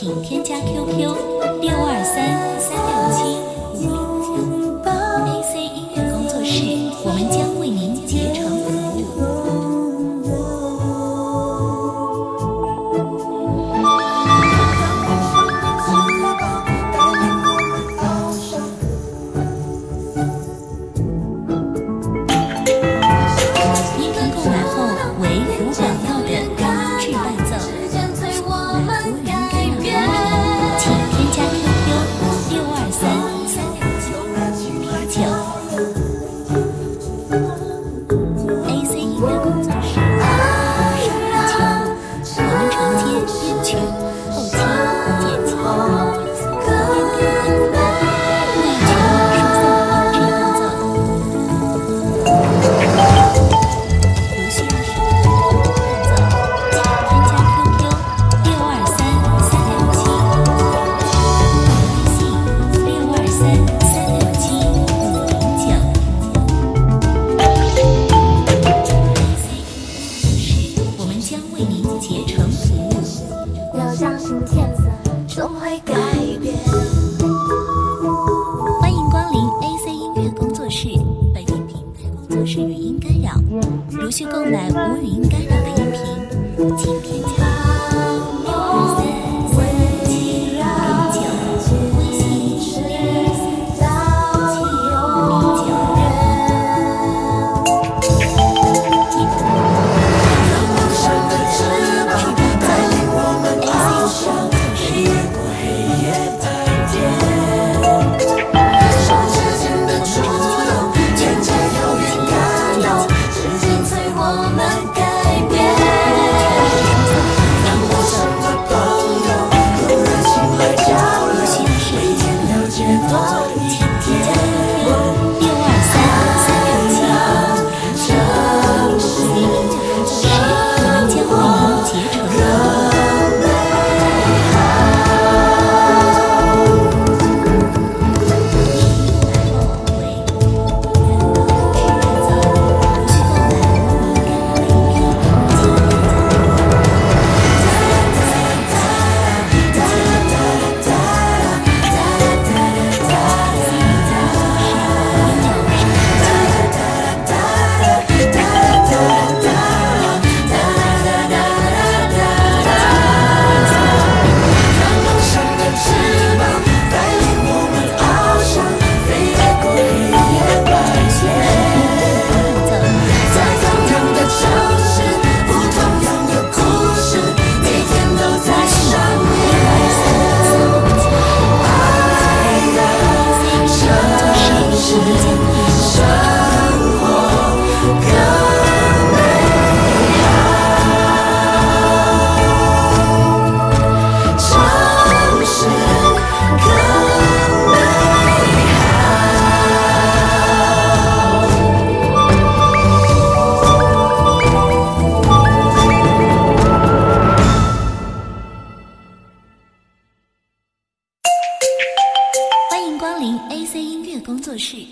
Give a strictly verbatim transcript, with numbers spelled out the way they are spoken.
请添加 Q Q 六二三三六七五零九 A C 音乐工作室，我们将为您竭诚服务。音频购买后为无广告的音质伴奏。无语音干扰的音频，请添加 Q Q 六二三三六九五零九。A C 音乐工作室，上班节目，我们承接编曲、后期、剪辑、编编等等，为全网输送音质伴奏。如需要使用伴奏，请添加 Q Q 六二三三六七，微信六二三三六七五零九。A C 音乐工作室，我们将为您竭诚服务。 要相信天色总会改变。 欢迎光临 A C 音乐工作室，本音频对工作室语音干扰。如需购买无语音干扰的音频，请添加六二三三六七五零九，微信六二三三六七五零九。欢迎光临 A C 音乐工作室。